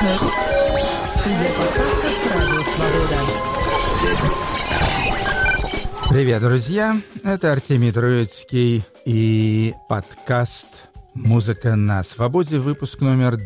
Студия подкастов «Радио Свобода». Привет, друзья! Это Артемий Троицкий и подкаст «Музыка на свободе», выпуск номер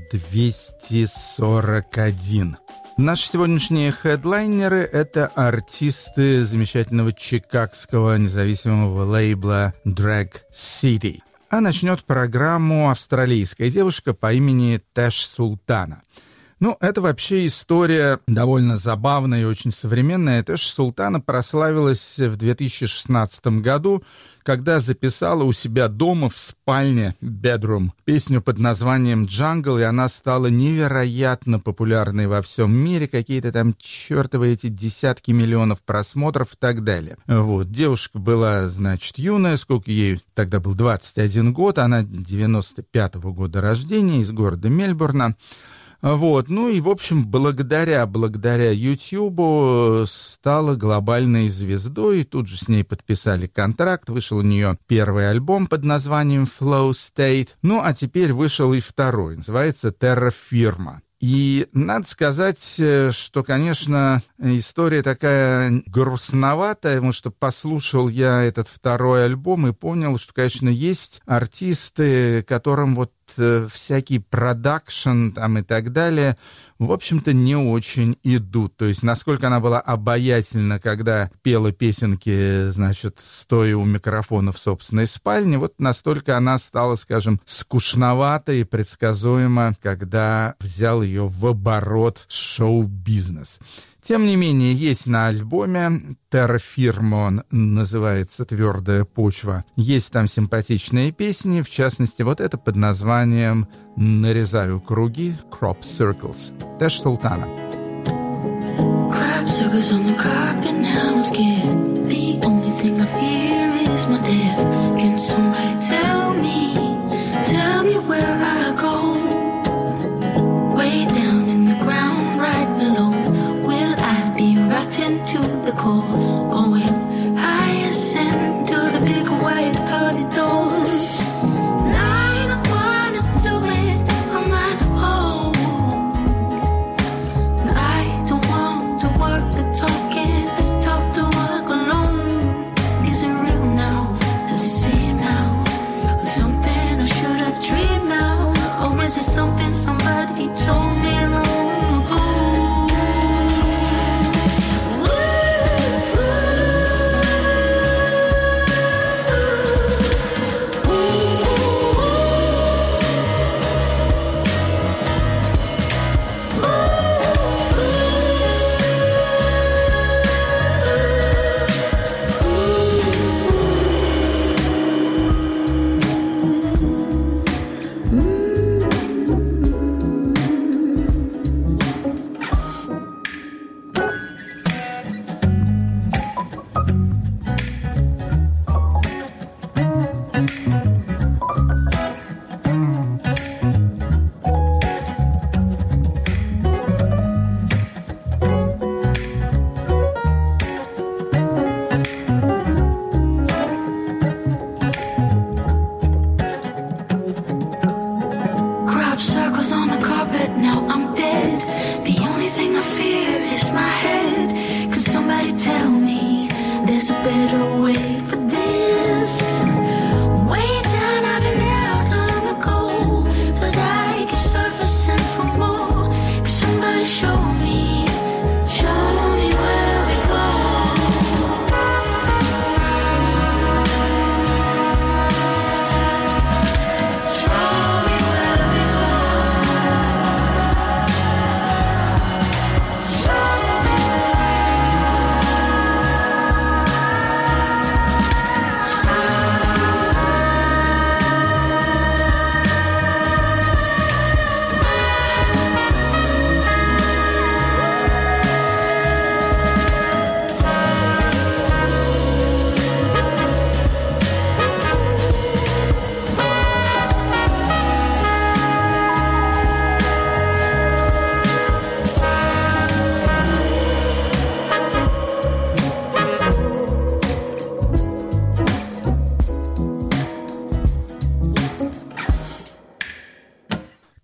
241. Наши сегодняшние хедлайнеры — это артисты замечательного чикагского независимого лейбла Drag City. А начнет программу австралийская девушка по имени Тэш Султана. Это вообще история довольно забавная и очень современная. Тэш Султана прославилась в 2016 году, когда записала у себя дома в спальне «Bedroom» песню под названием «Jungle», и она стала невероятно популярной во всем мире. Какие-то там чертовы эти десятки миллионов просмотров и так далее. Девушка была, юная, сколько ей тогда был, 21 год, она 95-го года рождения, из города Мельбурна. В общем, благодаря Ютьюбу стала глобальной звездой, и тут же с ней подписали контракт, вышел у нее первый альбом под названием Flow State, а теперь вышел и второй, называется Terra Firma. И надо сказать, что, конечно, история такая грустноватая, потому что послушал я этот второй альбом и понял, что, конечно, есть артисты, которым всякий продакшн там и так далее, в общем-то, не очень идут. То есть, насколько она была обаятельна, когда пела песенки, стоя у микрофона в собственной спальне, настолько она стала, скучновата и предсказуема, когда взял ее в оборот шоу-бизнес. Тем не менее, есть на альбоме Terra Firma, он называется «Твердая почва». Есть там симпатичные песни, в частности, это под названием «Нарезаю круги», «Crop Circles». Тэш Султана. Crop circles on the carpet, now I'm scared. The only thing I fear is my death. Can somebody tell me where I go? Way down in the ground, right below. Rotten to the core, or will I ascend to the big white pearly doors? And I don't wanna do it on my own. And I don't want to work the talking, talk to work alone. Is it real now? Does it seem now? Or something I should have dreamed now? Or is it something somebody told me long ago?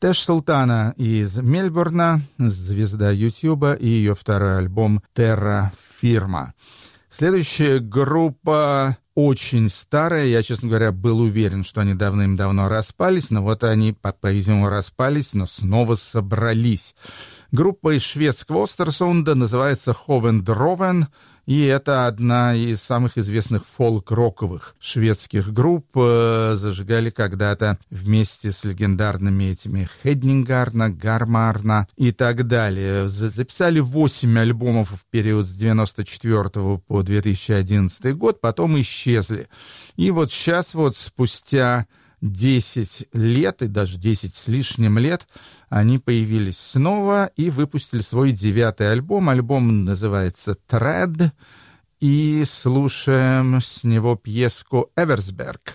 Тэш Султана из Мельбурна, звезда Ютуба, и ее второй альбом «Terra Firma». Следующая группа очень старая. Я, честно говоря, был уверен, что они давным-давно распались, но вот они, по-видимому, распались, но снова собрались. Группа из шведского Остерсунда называется Hovendroven, и это одна из самых известных фолк-роковых шведских групп. Зажигали когда-то вместе с легендарными этими Хеднингарна, Гармарна и так далее. Записали 8 альбомов в период с 1994 по 2011 год, потом исчезли. И вот сейчас, вот спустя 10 лет, и даже 10 с лишним лет, они появились снова и выпустили свой 9-й альбом. Альбом называется «Thread», и слушаем с него пьеску «Эверсберг».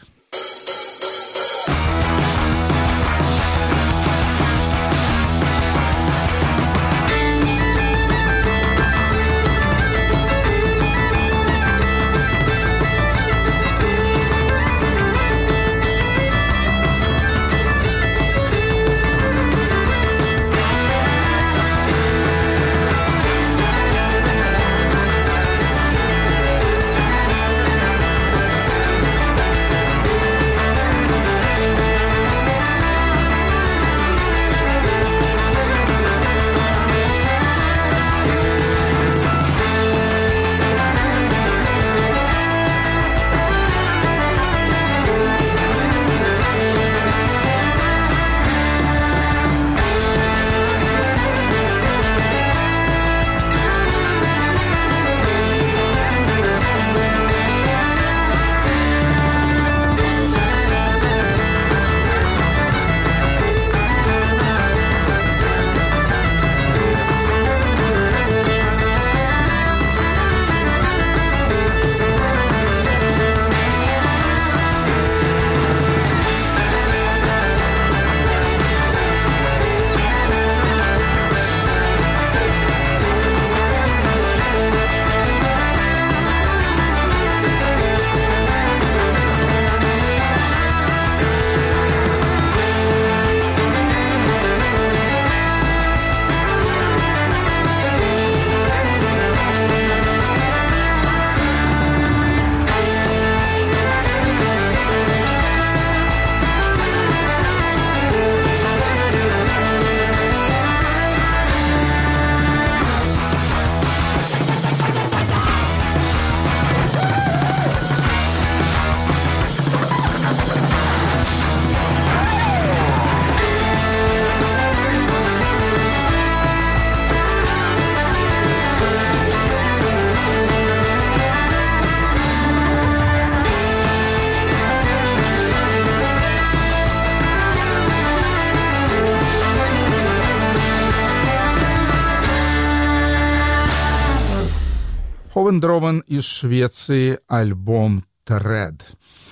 Hovendroven из Швеции, альбом «Thread».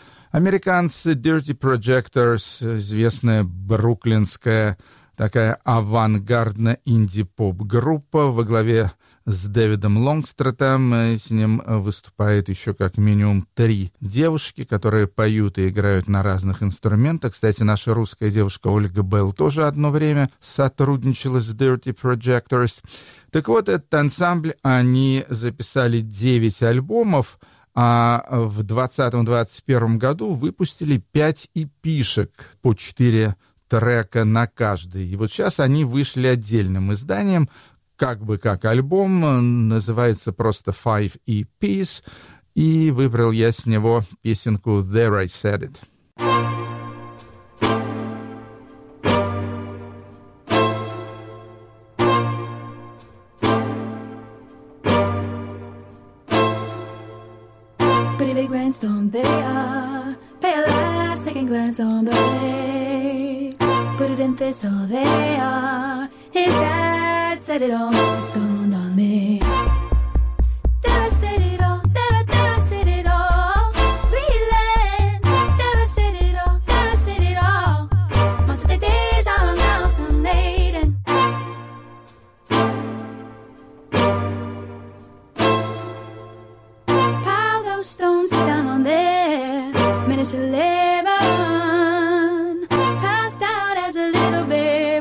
Американцы Dirty Projectors, известная бруклинская такая авангардно-инди-поп-группа во главе с Дэвидом Лонгстретом. С ним выступает еще как минимум 3 девушки, которые поют и играют на разных инструментах. Кстати, наша русская девушка Ольга Белл тоже одно время сотрудничала с Dirty Projectors. Так вот, этот ансамбль, они записали 9 альбомов, а в 2020-2021 году выпустили 5 эпишек по 4 трека на каждый. И вот сейчас они вышли отдельным изданием, как бы как альбом, называется просто 5 EPs, и выбрал я с него песенку «There I Said It». Pretty big rainstorm they are. Pay a last second glance on the way. Put it in thistle they are. His dad said it almost dawned on me. There I said it all. There I said it all. Reland. There I said it all. There I said it all. Most of the days are now some laden. Pile those stones down on there. Minutes to live on. Passed out as a little bear.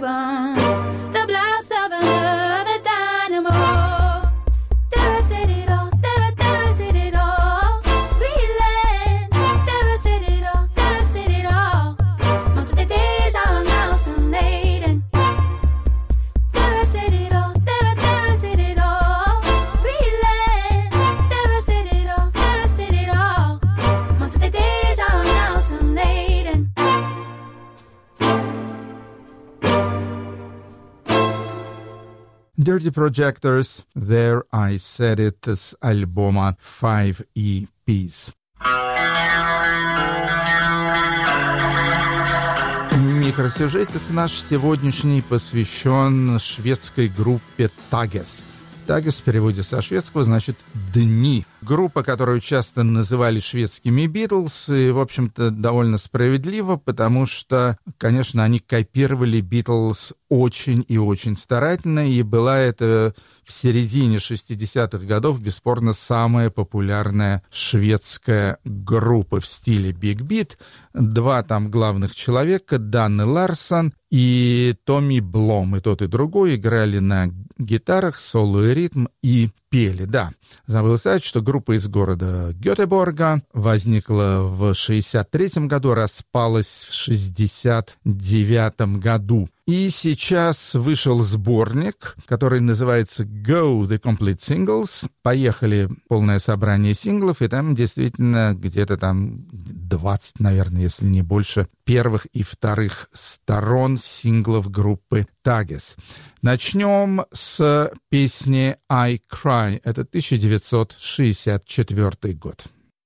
Dirty Projectors, There I Said It с альбома Five EPs. Микросюжетец наш сегодняшний посвящен шведской группе Tages. Tages в переводе со шведского значит «дни». Группа, которую часто называли шведскими «Битлз», и, в общем-то, довольно справедливо, потому что, конечно, они копировали «Битлз» очень и очень старательно, и была это в середине 60-х годов, бесспорно, самая популярная шведская группа в стиле биг-бит. Два там главных человека, Данне Ларсон и Томми Блом, и тот, и другой играли на гитарах, соло и ритм, и пели, да. Забыл сказать, что группа из города Гетеборга возникла в 63 году, распалась в 69 году. И сейчас вышел сборник, который называется «Go the Complete Singles». Поехали полное собрание синглов, и там действительно где-то там 20, наверное, если не больше, первых и вторых сторон синглов группы Tages. Начнем с песни «I Cry». Это 1964 год.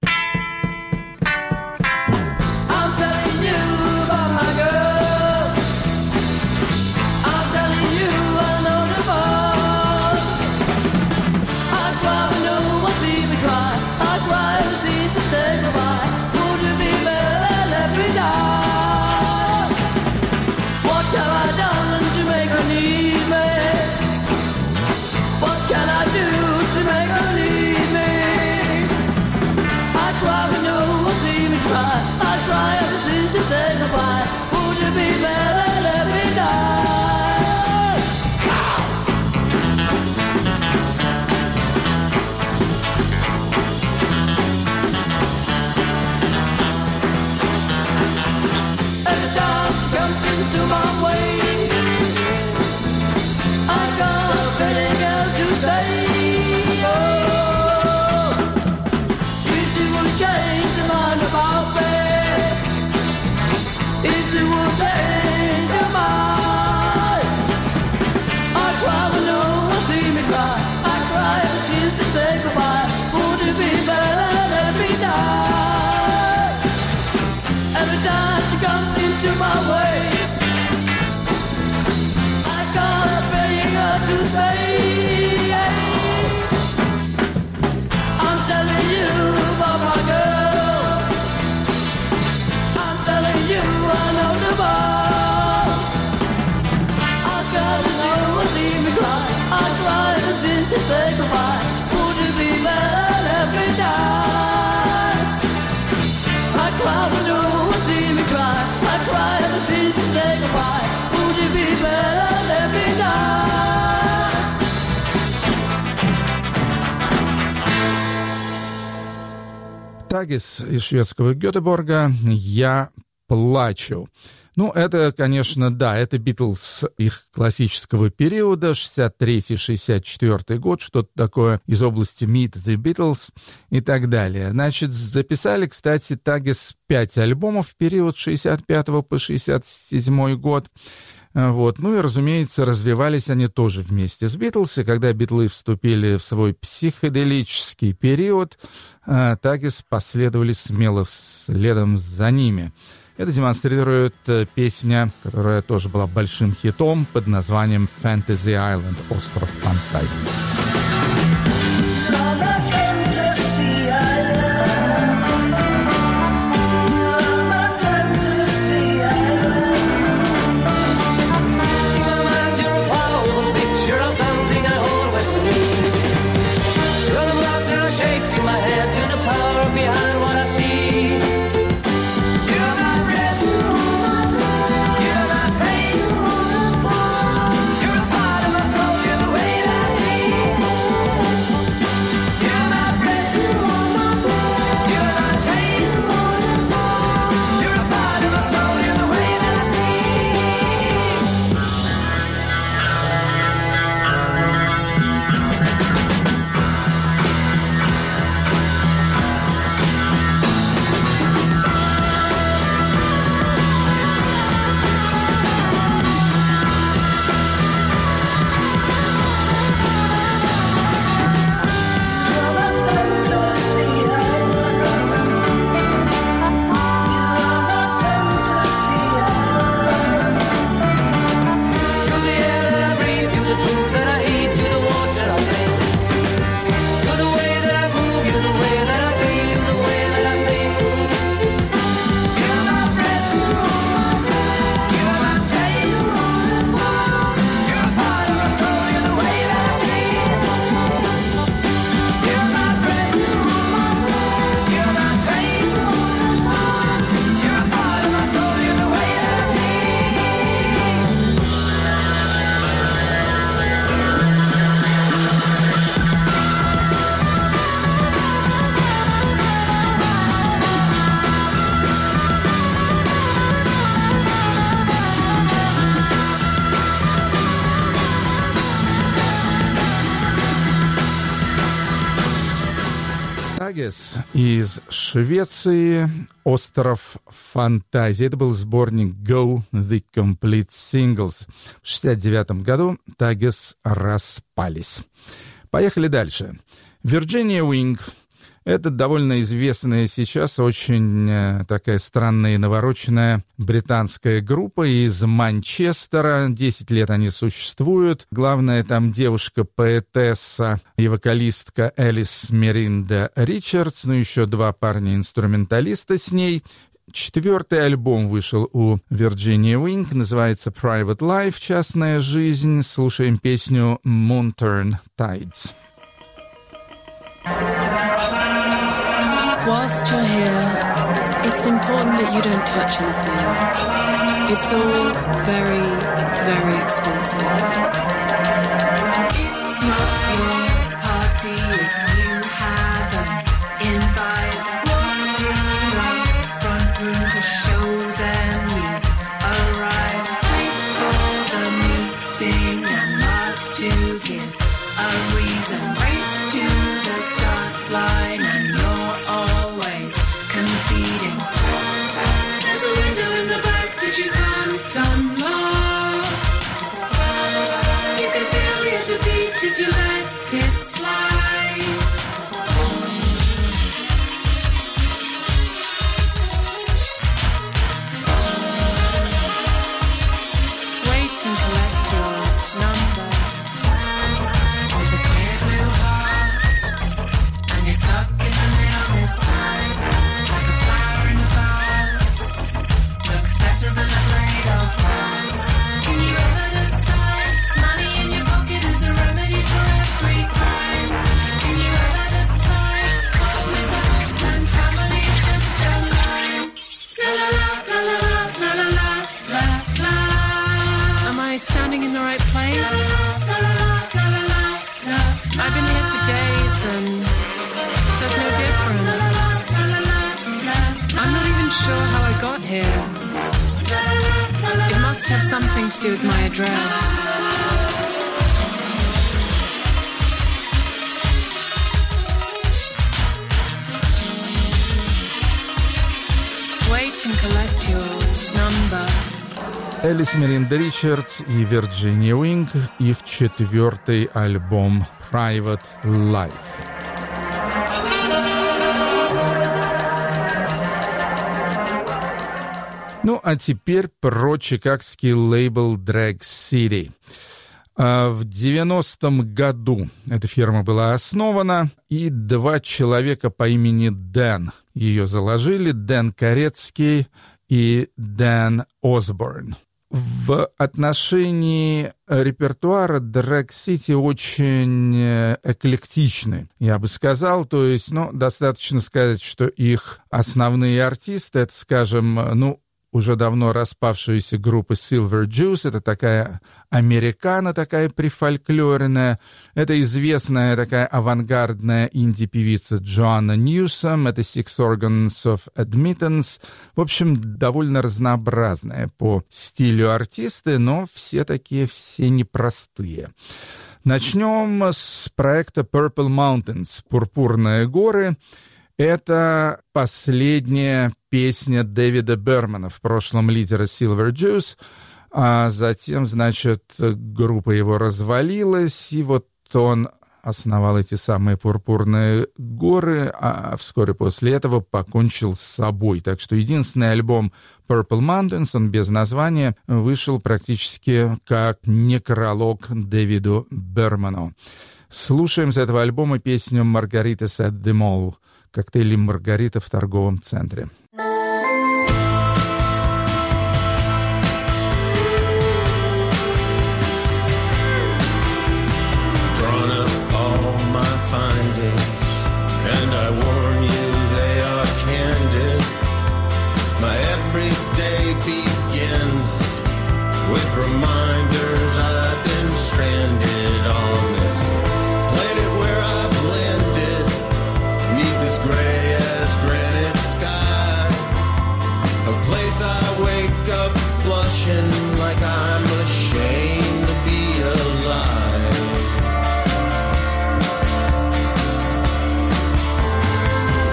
To say goodbye, would you be better let me die? I cry when you see me cry. I cry ever since you say goodbye. Would you be better let me die? Tages из шведского Гетеборга «Я плачу». Ну, это, конечно, да, это Битлз их классического периода, 63-64 год, что-то такое из области Meet the Beatles и так далее. Значит, записали, кстати, Tages 5 альбомов в период 65 по 67 год. Вот. Ну и, разумеется, развивались они тоже вместе с Битлз, и когда Битлы вступили в свой психоделический период, Tages последовали смело следом за ними. Это демонстрирует песня, которая тоже была большим хитом под названием «Fantasy Island» — «Остров фантазий». You're a part of my soul, you're the way that I see. Элис из Швеции, «Остров фантазии». Это был сборник «Go the Complete Singles». В 1969 году Тагес распались. Поехали дальше. Virginia Wing. Это довольно известная сейчас, очень такая странная и навороченная британская группа из Манчестера. 10 лет они существуют. Главная там девушка-поэтесса и вокалистка Элис Меринда Ричардс, ну еще 2 парня-инструменталиста с ней. 4-й альбом вышел у Virginia Wing, называется Private Life, частная жизнь. Слушаем песню Moon Turn Tides. Whilst you're here, it's important that you don't touch anything. It's all very, very expensive. It's not your party if you haven't invited. Walk through the front room to show them you've arrived. Wait for the meeting and last to give a reason. Race to the start line and you're always conceding. There's a window in the back that you can't unlock. You can feel your defeat if you let it slide. Wait and collect your number with a clear blue heart. And you're stuck in the middle this time, like a flower in a vase. Looks better than a blade of grass. Can you ever decide? Money in your pocket is a remedy for every crime. Can you ever decide? Home is a home and family is just a line. La la la la la la la la la la. Am I standing in the right place? La la la la la la la. I've been here for days and there's no difference. I'm not even sure how I got here. It must have something to do with my address. Wait and collect your number. Элис Меринда Ричардс и Virginia Wing, их 4-й альбом Private Life. Ну, а теперь про чикагский лейбл Drag City. В 90-м году эта фирма была основана, и 2 человека по имени Дэн ее заложили, Дэн Корецкий и Дэн Осборн. В отношении репертуара Drag City очень эклектичны, я бы сказал. То есть, достаточно сказать, что их основные артисты, это, скажем, уже давно распавшаяся группа Silver Juice, это такая американо, такая прифольклорная. Это известная такая авангардная инди-певица Джоанна Ньюсом, это Six Organs of Admittance. В общем, довольно разнообразная по стилю артисты, но все такие, все непростые. Начнем с проекта Purple Mountains, «Пурпурные горы». Это последняя песня Дэвида Бермана, в прошлом лидера Silver Juice, а затем, группа его развалилась, и вот он основал эти самые «Пурпурные горы», а вскоре после этого покончил с собой. Так что единственный альбом Purple Mountains, он без названия, вышел практически как некролог Дэвиду Берману. Слушаем с этого альбома песню «Margaritas at the Mall», коктейли «Маргарита» в торговом центре. Reminders I've been stranded on this planet where I've landed beneath this gray as granite sky, a place I wake up blushing like I'm ashamed to be alive.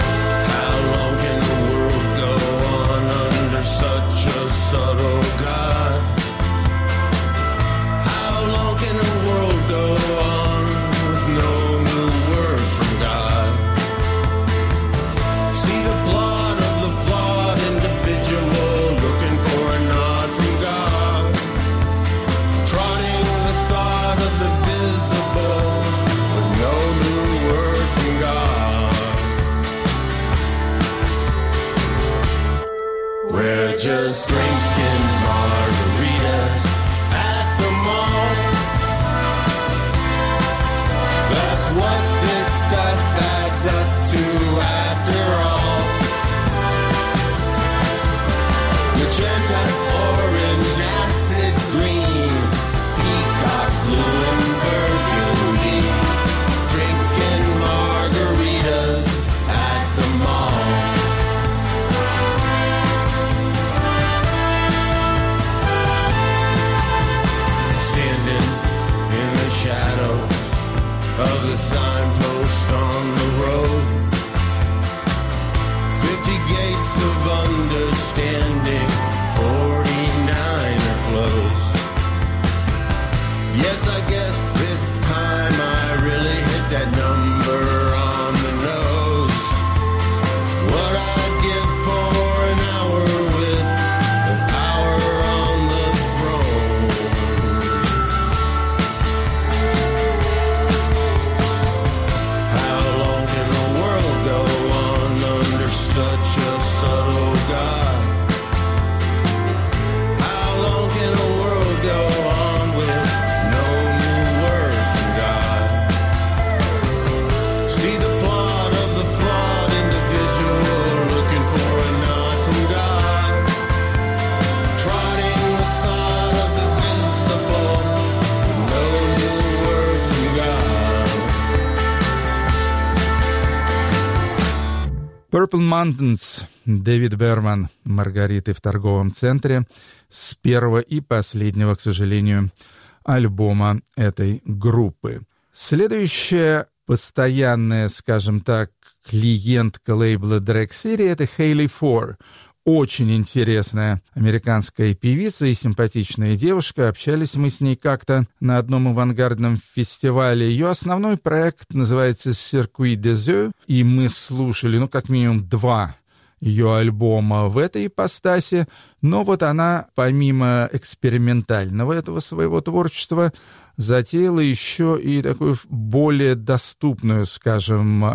Purple Mountains, Дэвид Берман, Маргариты в торговом центре, с первого и последнего, к сожалению, альбома этой группы. Следующая постоянная, скажем так, клиентка лейбла Drag City — это Hayley Fore. Очень интересная американская певица и симпатичная девушка. Общались мы с ней как-то на одном авангардном фестивале. Ее основной проект называется «Circuit des Yeux», и мы слушали, как минимум 2 ее альбома в этой ипостаси. Но вот она, помимо экспериментального этого своего творчества, затеяла еще и такую более доступную, скажем,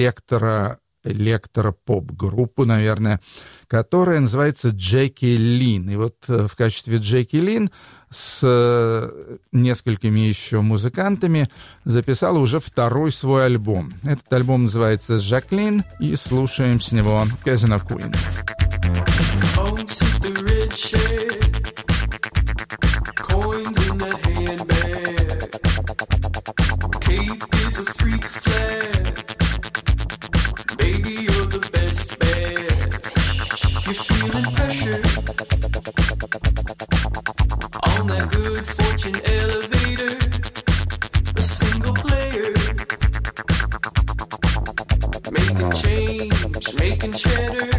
электропоп-группу, наверное, которая называется Джеки Лин. И вот в качестве Джеки Лин с несколькими еще музыкантами записала уже 2-й свой альбом. Этот альбом называется «Жаклин», и слушаем с него «Casino Queen». Making cheddar.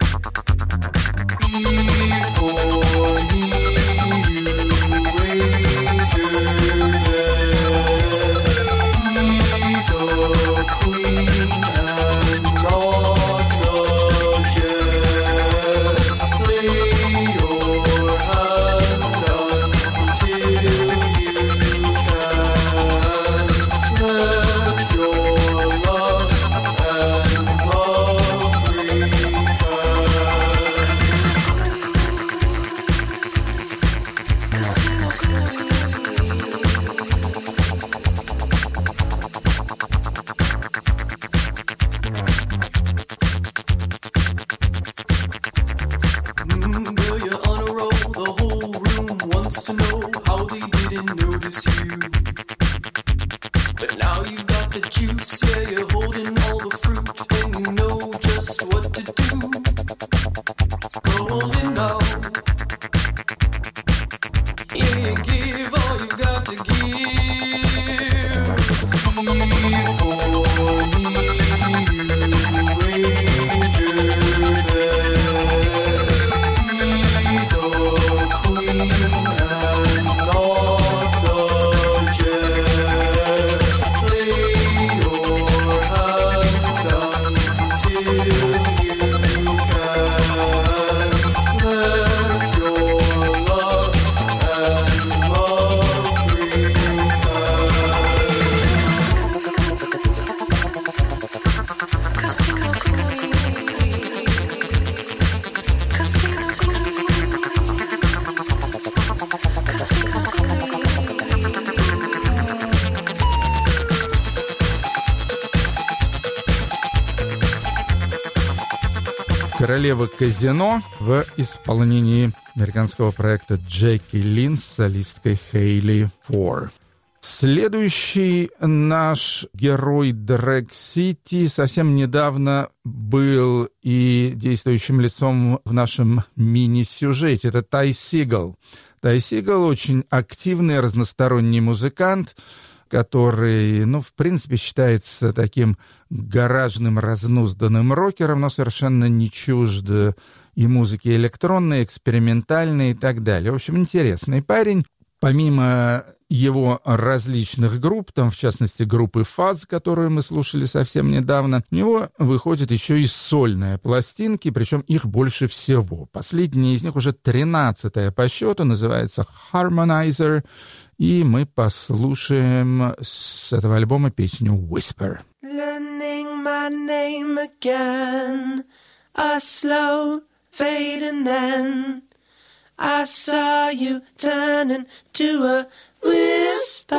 королева казино в исполнении американского проекта Джеки Лин с солисткой Хейли Фор. Следующий наш герой Drag City совсем недавно был и действующим лицом в нашем мини-сюжете. Это Тай Сигал. Тай Сигал очень активный, разносторонний музыкант, который, в принципе, считается таким гаражным, разнузданным рокером, но совершенно не чужд и музыки электронной, экспериментальной и так далее. В общем, интересный парень. Помимо его различных групп, там, в частности, группы Fuzz, которую мы слушали совсем недавно, у него выходят еще и сольные пластинки, причем их больше всего. Последняя из них уже 13-я по счету, называется Harmonizer, и мы послушаем с этого альбома песню Whisper. Learning my name again, a slow fade and then I saw you turning to a whisper.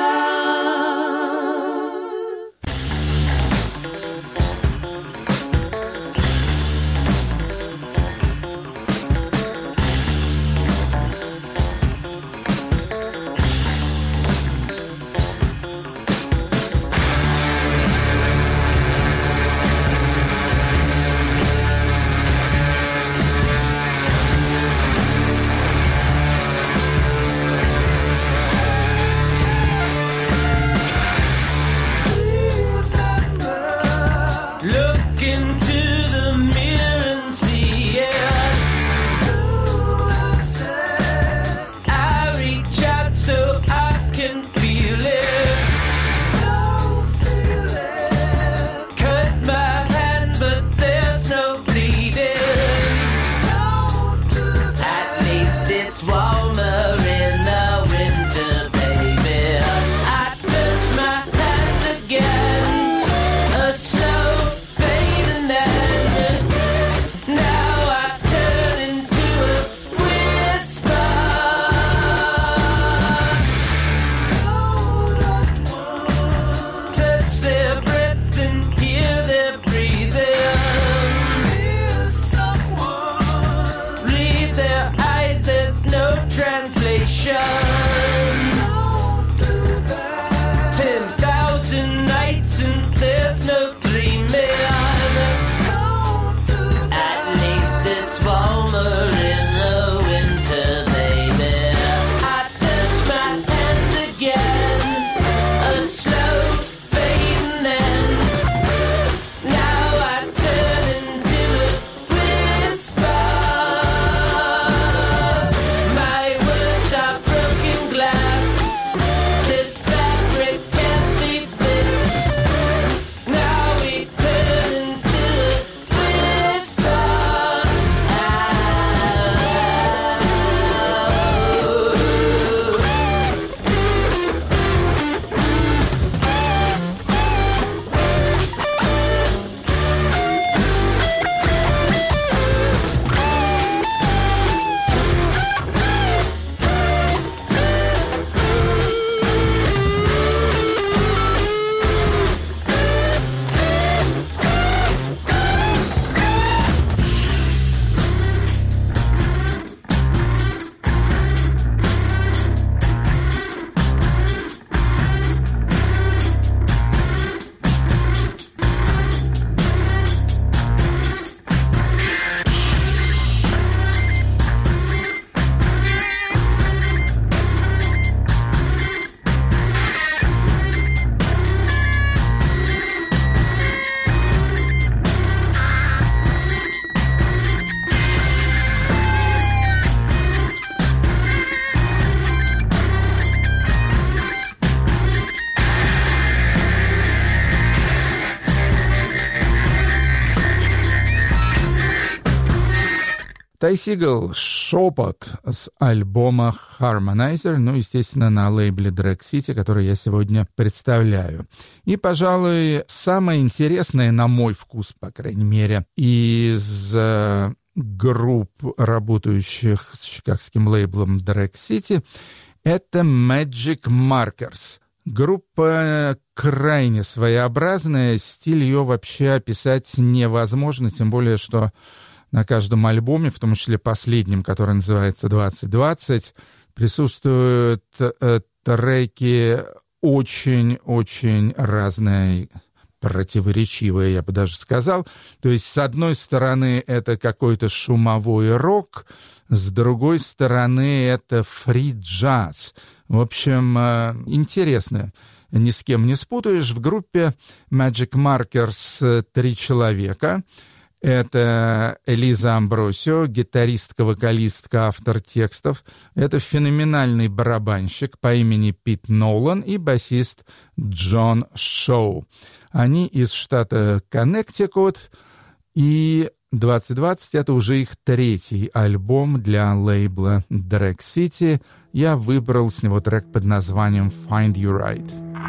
Ty Segall, «Шепот» с альбома Harmonizer, ну, естественно, на лейбле Drag City, который я сегодня представляю. И, пожалуй, самое интересное, на мой вкус, по крайней мере, из групп, работающих с чикагским лейблом Drag City, это Magic Markers. Группа крайне своеобразная, стиль ее вообще описать невозможно, тем более, что на каждом альбоме, в том числе последнем, который называется «2020», присутствуют треки очень-очень разные, противоречивые, я бы даже сказал. То есть, с одной стороны, это какой-то шумовой рок, с другой стороны, это фри-джаз. В общем, интересно. Ни с кем не спутаешь. В группе Magic Markers 3 человека. Это Элиза Амбросио, гитаристка, вокалистка, автор текстов. Это феноменальный барабанщик по имени Пит Нолан и басист Джон Шоу. Они из штата Коннектикут, и 2020 — это уже их 3-й альбом для лейбла Drag City. Я выбрал с него трек под названием «Find You Right».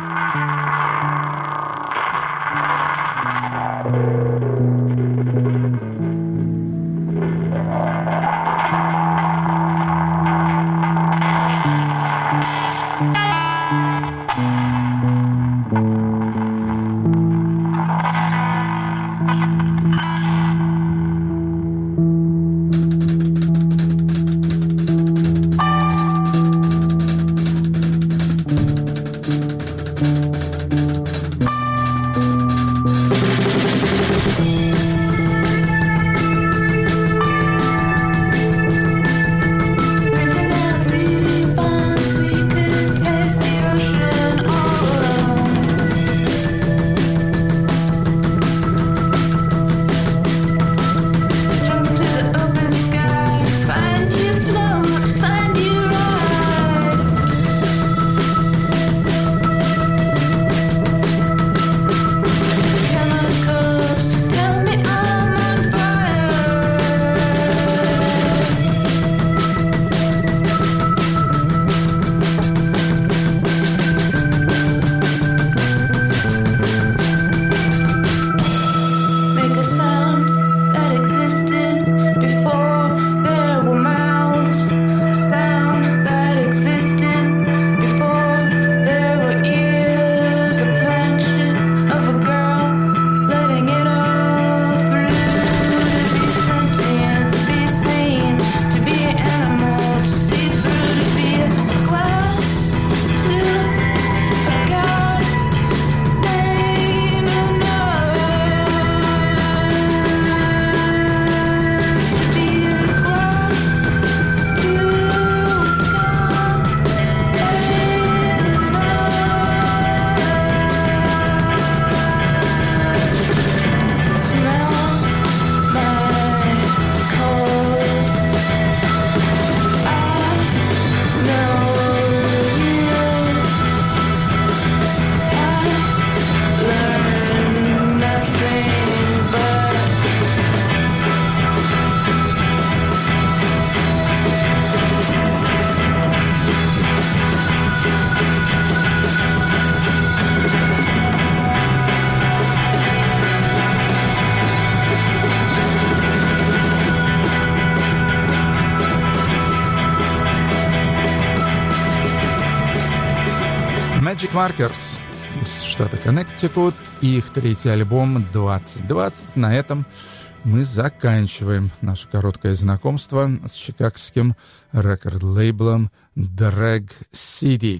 Magic Markers из штата Коннектикут и их 3-й альбом 2020. На этом мы заканчиваем наше короткое знакомство с чикагским рекорд-лейблом Drag City.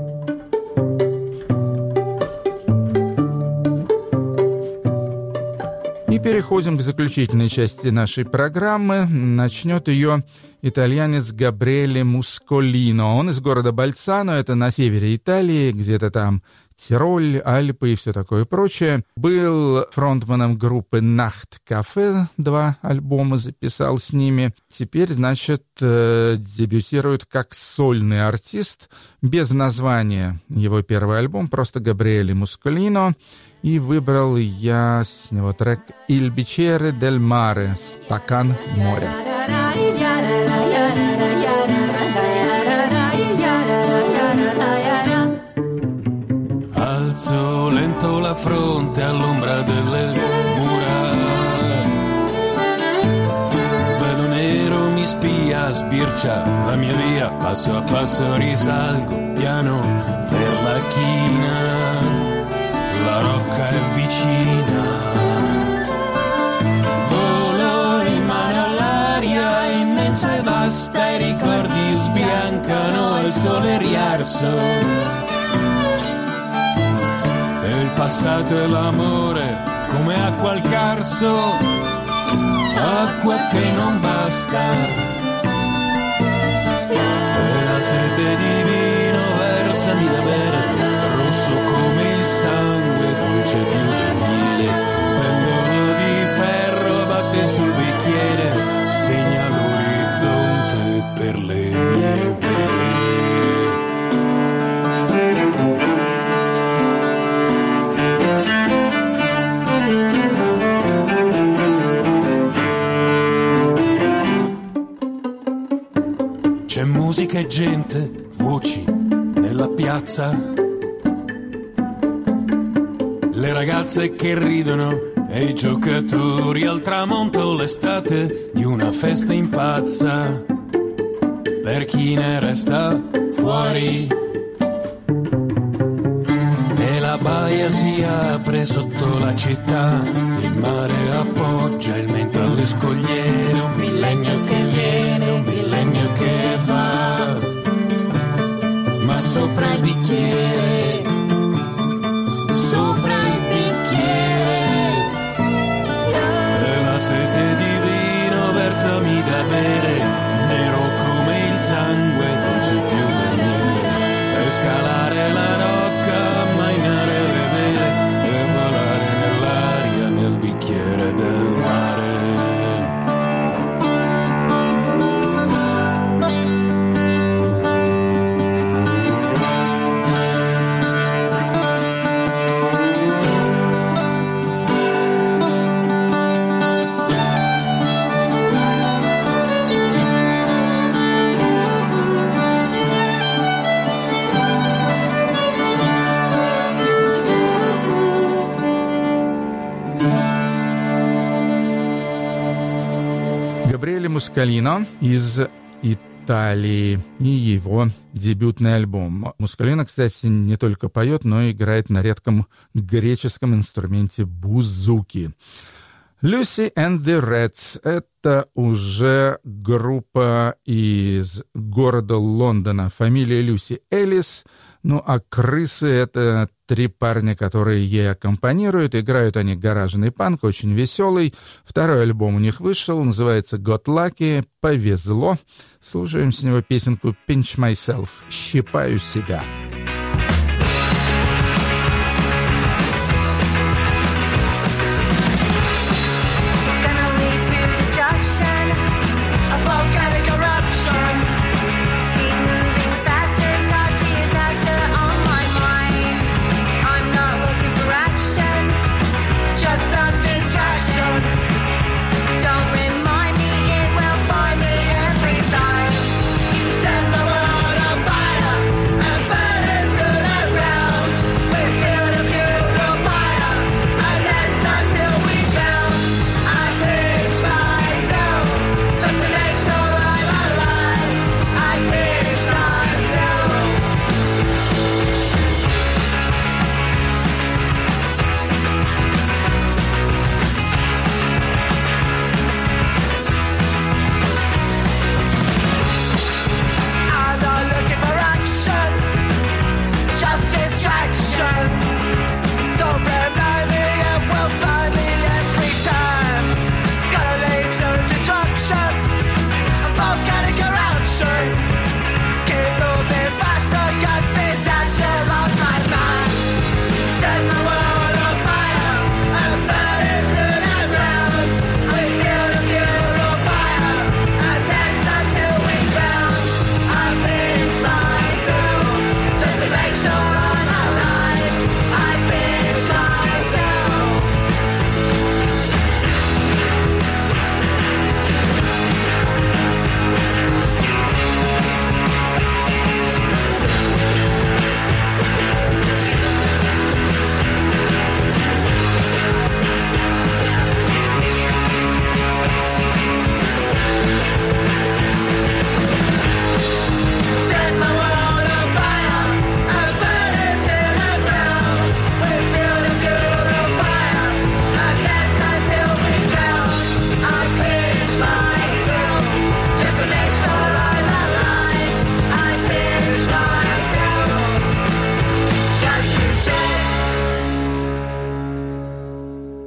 И переходим к заключительной части нашей программы. Начнет ее итальянец Габриэле Мусколино. Он из города Больцано, это на севере Италии, где-то там Тироль, Альпы и все такое прочее. Был фронтманом группы Nacht Café, 2 альбома записал с ними. Теперь, значит, дебютирует как сольный артист, без названия. Его первый альбом просто Габриэле Мускалино. И выбрал я с него трек «Il bicchiere del mare», «Стакан моря». Alzo lento la fronte all'ombra delle mura. Un velo nero mi spia, sbircia la mia via. Passo a passo risalgo piano per la china. La rocca è vicina. Volo in mano all'aria immensa e vasta. I ricordi sbiancano il sole riarso. Il passato e l'amore come acqua al carso, acqua che non basta. E la sete di vino versami da bere, rosso come il sangue, dolce più del miele. Pennone di ferro batte sul bicchiere, segna l'orizzonte per le mie vene. C'è musica e gente, voci nella piazza, le ragazze che ridono e i giocatori al tramonto, l'estate di una festa impazza per chi ne resta fuori. E la baia si apre sotto la città, il mare appoggia il mento alle scogliere, un millennio che viene, un millennio che va, ma sopra il bicchiere, sopra il bicchiere, e la sete di vino versami da bere, nero come il sangue, dolce più del miele, e scalare la rocca, mainare le vele, e volare nell'aria nel bicchiere del mare. Габриэле Мускалино из Италии и его дебютный альбом. Мускалино, кстати, не только поет, но и играет на редком греческом инструменте бузуки. Lucy and the Reds — это уже группа из города Лондона. Фамилия Люси Эллис. Ну, а «Крысы» — это 3 парня, которые ей аккомпанируют. Играют они гаражный панк, очень веселый. Второй альбом у них вышел, называется «Got Lucky», «Повезло». Слушаем с него песенку «Pinch Myself», «Щипаю себя». Burn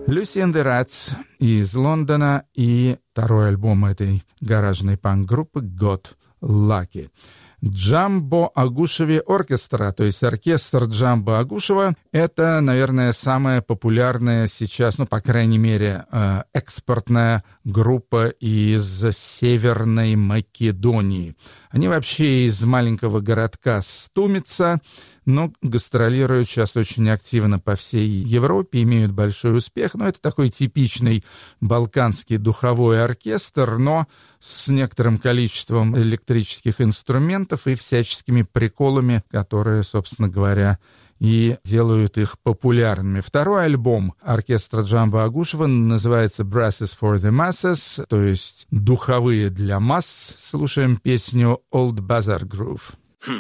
Lucy and the Rats из Лондона и второй альбом этой гаражной панк-группы God Lucky. Джамбо Агушеви оркестра, то есть оркестр Джамбо Агушева, это, наверное, самая популярная сейчас, ну, по крайней мере, экспортная группа из Северной Македонии. Они вообще из маленького городка Стумица, но гастролируют сейчас очень активно по всей Европе, имеют большой успех. Но это такой типичный балканский духовой оркестр, но с некоторым количеством электрических инструментов и всяческими приколами, которые, собственно говоря, и делают их популярными. Второй альбом оркестра Джамбо Агушева называется «Brasses for the Masses», то есть «Духовые для масс». Слушаем песню «Old Bazaar Groove».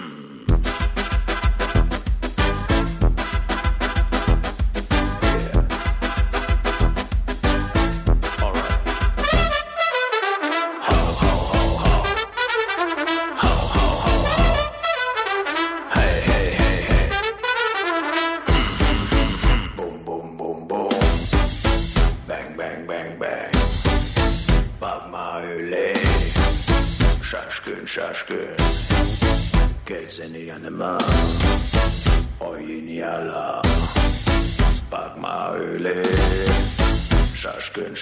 Şaşkın gel seni yanıma oynayalım bakma öyle şaşkın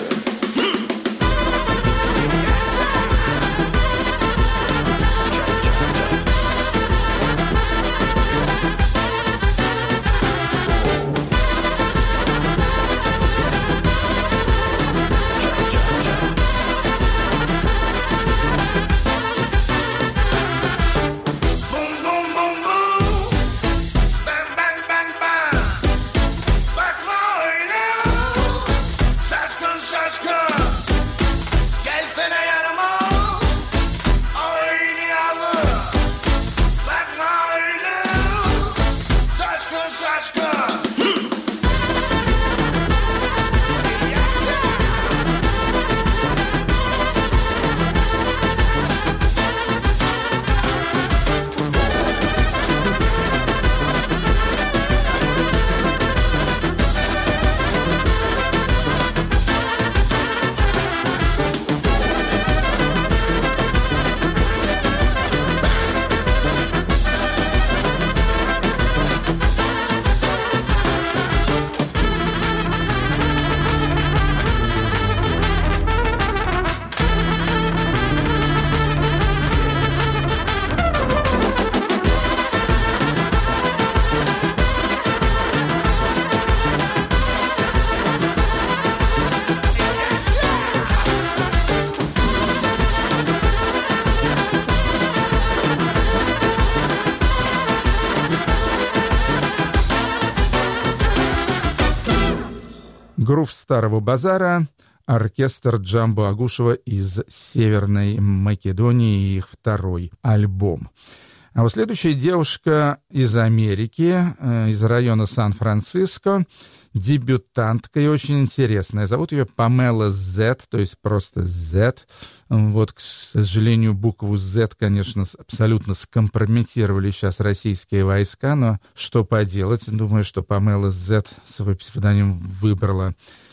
Грув старого базара, оркестр Джамбо Агушева из Северной Македонии и их второй альбом. А вот следующая девушка из Америки, из района Сан-Франциско, дебютантка и очень интересная. Зовут ее Памела Z, то есть просто Z. Вот, к сожалению, букву Z, конечно, абсолютно скомпрометировали сейчас российские войска, но что поделать. Думаю, что Памела Z свой псевдоним выбрала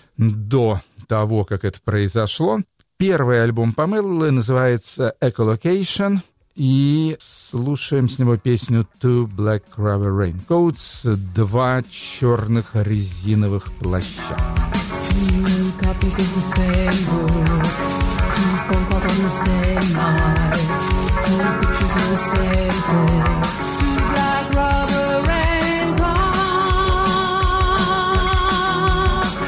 до того, как это произошло. Первый альбом Памелы называется «Echolocation», и слушаем с него песню «Two Black Rubber Raincoats», «Два черных резиновых плаща». Copies of the same book, two phone calls on the same night, two pictures of the same thing, two black rubber raincoats.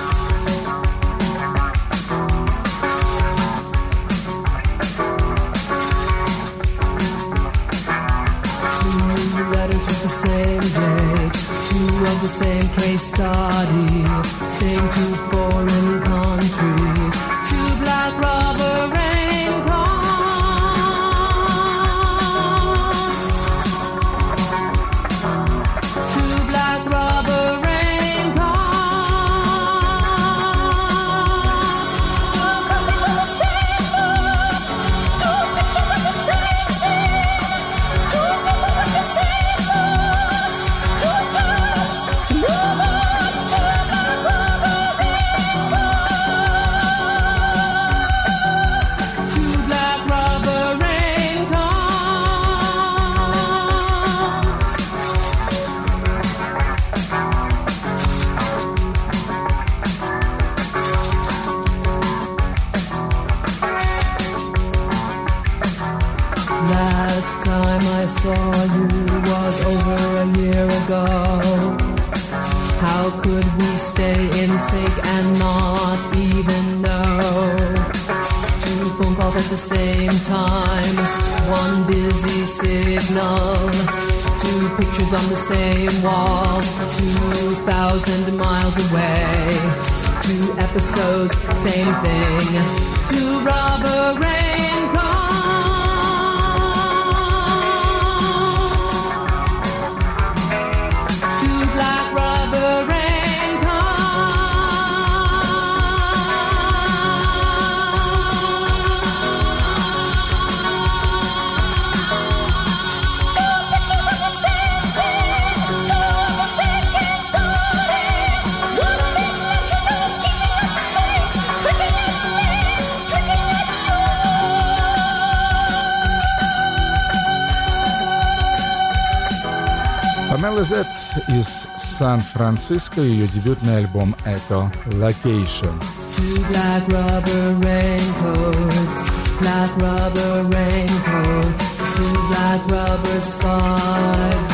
Two letters with the same date, two of the same case study, same two foreign countries, two black rubber raincoats, two black rubber raincoats, two copies of the same book, two pictures of the same thing, two people with the same voice, two touched, two move on, two black rubber raincoats. Two pictures on the same wall, 2,000 miles away. Two episodes, same thing. Two rubber raincoats. Two black rubber raincoats. Pamela Z из Сан-Франциско, ее дебютный альбом «Echo Location». Two black rubber raincoats, black rubber raincoats, two black rubber spike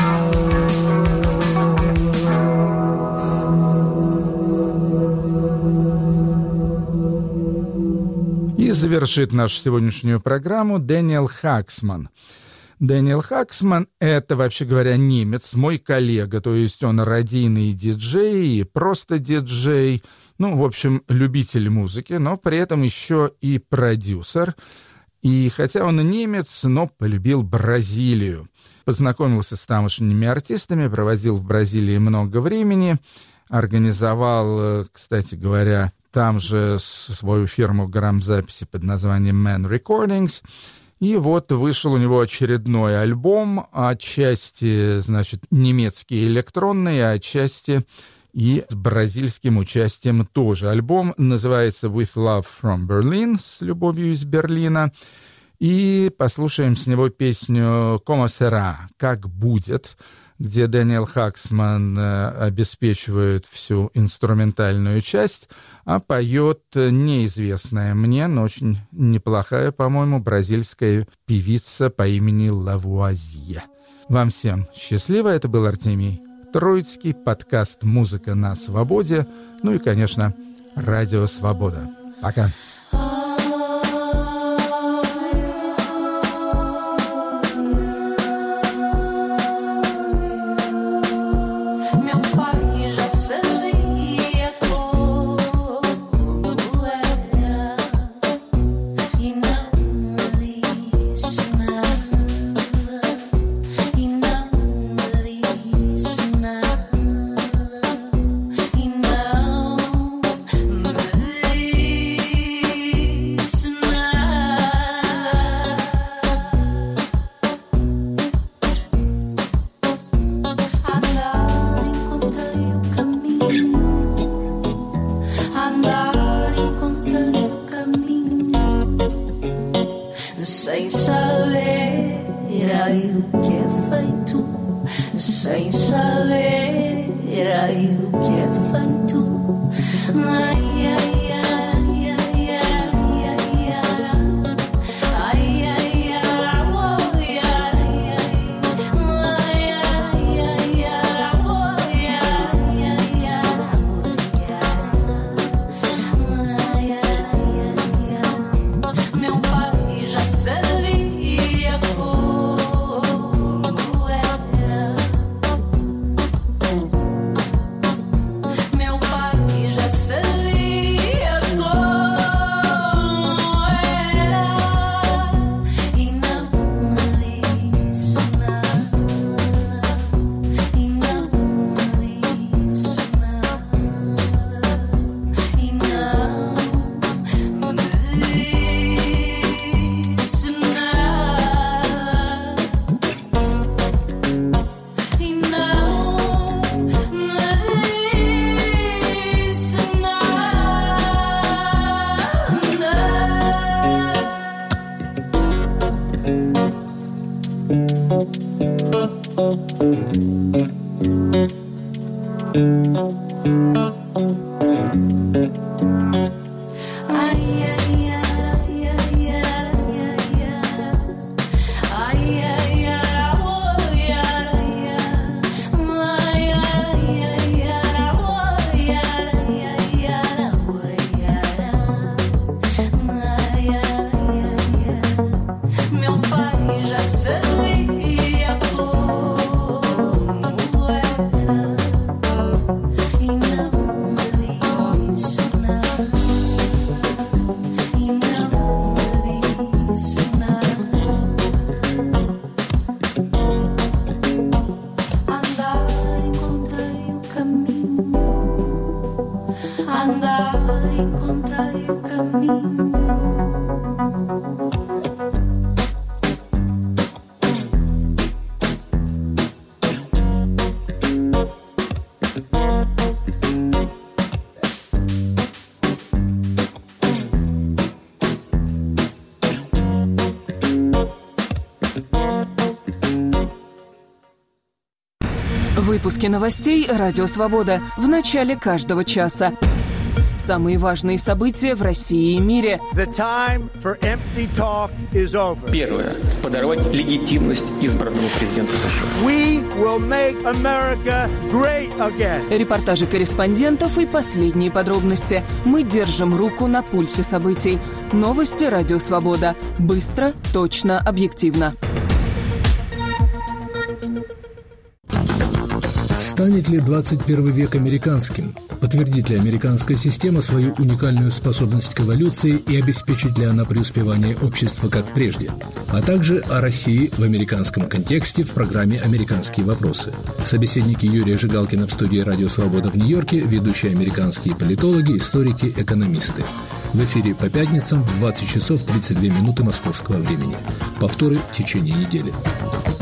И завершит нашу сегодняшнюю программу Дэниел Хаксман. Дэниел Хаксман — это, вообще говоря, немец, мой коллега, то есть он радийный диджей и просто диджей, ну, в общем, любитель музыки, но при этом еще и продюсер. И хотя он и немец, но полюбил Бразилию. Познакомился с тамошними артистами, проводил в Бразилии много времени, организовал, кстати говоря, там же свою фирму грамзаписи под названием Man Recordings. И вот вышел у него очередной альбом, отчасти, значит, немецкий электронный, а отчасти и с бразильским участием тоже. Альбом называется «With Love from Berlin», с любовью из Берлина. И послушаем с него песню «Como será», «Как будет», где Дэниел Хаксман обеспечивает всю инструментальную часть, а поет неизвестная мне, но очень неплохая, по-моему, бразильская певица по имени Лавуазье. Вам всем счастливо. Это был Артемий Троицкий, подкаст «Музыка на свободе», ну и, конечно, радио «Свобода». Пока. Sem saber aí o que é feito, sem saber aí o que é feito. Ai, ai, ai, ai, ai, ai, ai, ai, meu pai já sabia como era. Meu pai já sabia como era e não me disse nada, e não me disse nada, e não me disse Meu pai já sabia como Выпуски новостей «Радио Свобода» в начале каждого часа. Самые важные события в России и мире. Первое. Подорвать легитимность избранного президента США. Репортажи корреспондентов и последние подробности. Мы держим руку на пульсе событий. Новости «Радио Свобода». Быстро, точно, объективно. Станет ли 21 век американским? Подтвердит ли американская система свою уникальную способность к эволюции и обеспечит ли она преуспевание общества как прежде? А также о России в американском контексте в программе «Американские вопросы». Собеседники Юрия Жигалкина в студии «Радио Свобода» в Нью-Йорке, ведущие американские политологи, историки, экономисты. В эфире по пятницам в 20 часов 32 минуты московского времени. Повторы в течение недели.